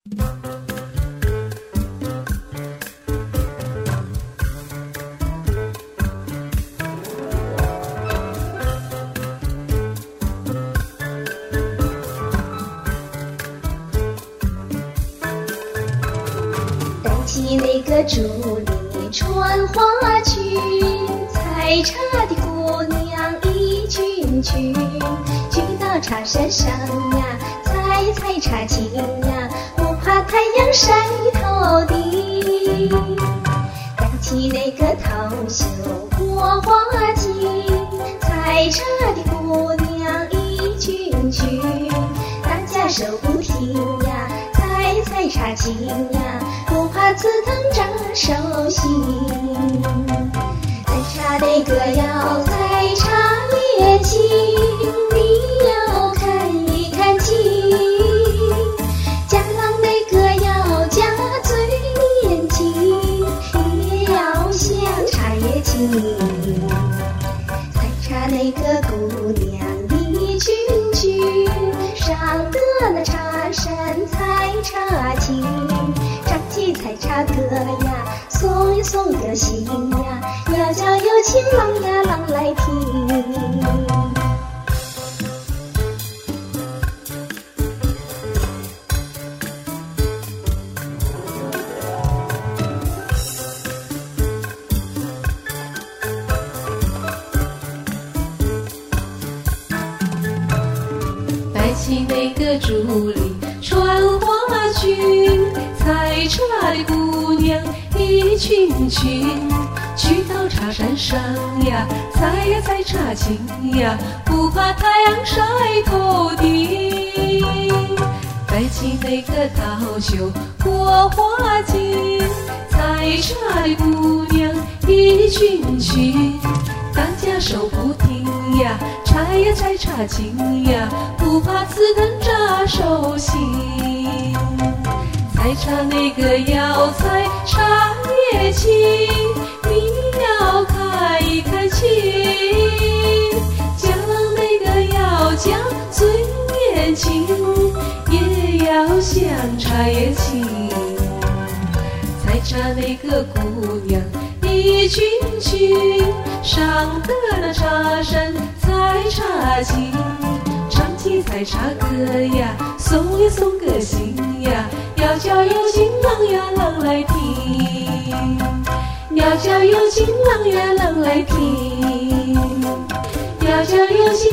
带起那个竹里穿花裙，采茶的姑娘一群群，去到茶山上呀，采茶青呀，不怕太阳晒头顶。带起那个头绣过花巾，采茶的姑娘一群群，大家手不停呀，采茶青呀，不怕刺疼扎手心。采茶那个要采茶也轻，你要看一看清。家郎那个要加嘴年轻，也要像茶叶青。采茶那个姑娘一群群，上得那茶山采茶青。唱起采茶歌呀，送一送个心呀，要叫有情郎呀郎来听。 带起那个竹里穿花裙，采茶的姑娘一群群，去到茶山上呀，采茶青呀，不怕太阳晒头顶。带起那个刀绣过花巾，采茶的姑娘一群群，大家手不停呀，采茶青呀，不怕刺疼扎手心。采茶那个要采茶叶青，你要看一看清。家郎那个要加嘴年轻，也要像茶叶青。采茶那个姑娘一群群，上得那茶山采茶青。唱起采茶歌呀，送一送个心呀，要叫有情郎呀郎来听。要叫有情郎呀郎来听。要叫有情